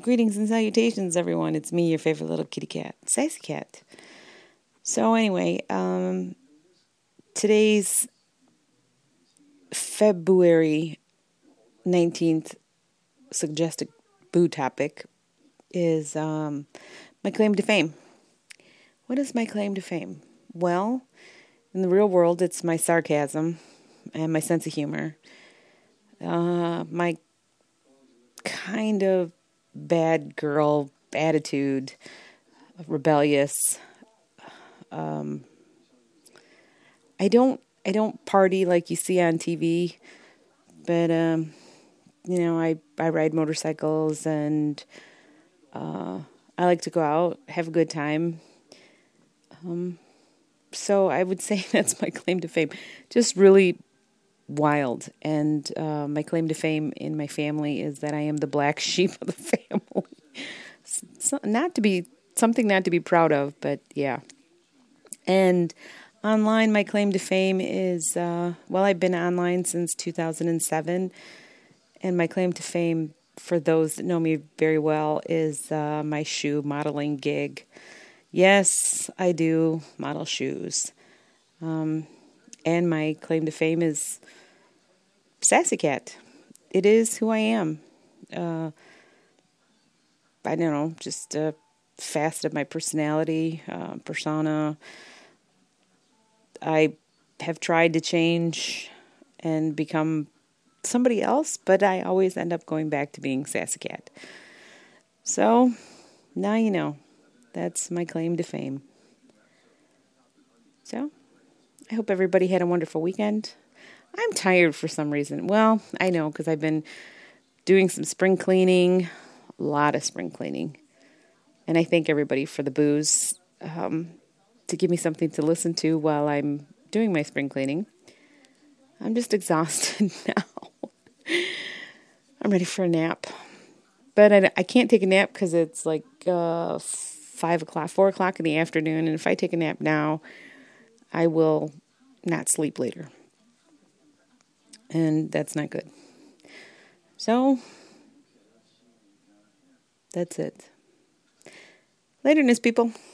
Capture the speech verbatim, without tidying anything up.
Greetings and salutations, everyone. It's me, your favorite little kitty cat, Sassy Cat. So anyway, um, today's February nineteenth suggested boo topic is um, my claim to fame. What is my claim to fame? Well, in the real world, it's my sarcasm and my sense of humor. Uh, my kind of bad girl attitude, rebellious. Um, I don't, I don't party like you see on T V, but um, you know, I, I ride motorcycles and uh, I like to go out, have a good time. Um, so I would say that's my claim to fame. Just really wild. And uh, my claim to fame in my family is that I am the black sheep of the family. So, not to be something not to be proud of, but yeah. And online, my claim to fame is, uh, well, I've been online since two thousand seven, and my claim to fame, for those that know me very well, is uh, my shoe modeling gig. Yes, I do model shoes. Um, and my claim to fame is Sassy Cat. It is who I am. Uh, I don't know, just a facet of my personality, uh, persona. I have tried to change and become somebody else, but I always end up going back to being Sassy Cat. So, now you know. That's my claim to fame. So, I hope everybody had a wonderful weekend. I'm tired for some reason. Well, I know, because I've been doing some spring cleaning, a lot of spring cleaning. And I thank everybody for the booze um, to give me something to listen to while I'm doing my spring cleaning. I'm just exhausted now. I'm ready for a nap. But I, I can't take a nap because it's like uh, five o'clock, four o'clock in the afternoon. And if I take a nap now, I will not sleep later. And that's not good. So, that's it. Laterness, people.